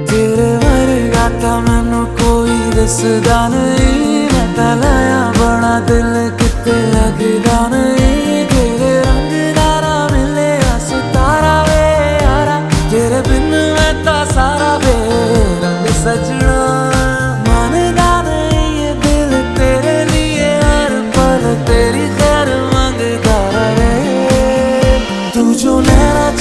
तेरे वर्गा ता मैनू कोई दसदा नहीं, मैं ता लाया बड़ा दिल किते लगदा नहीं। तेरे रंग दारा मिले सितारा वे यारा, तेरे बिन मैं ता सारा वे रंग सजना। मानदा नहीं ये दिल तेरे लिए हर पल तेरी खैर मांगता रहे, तू जो नैना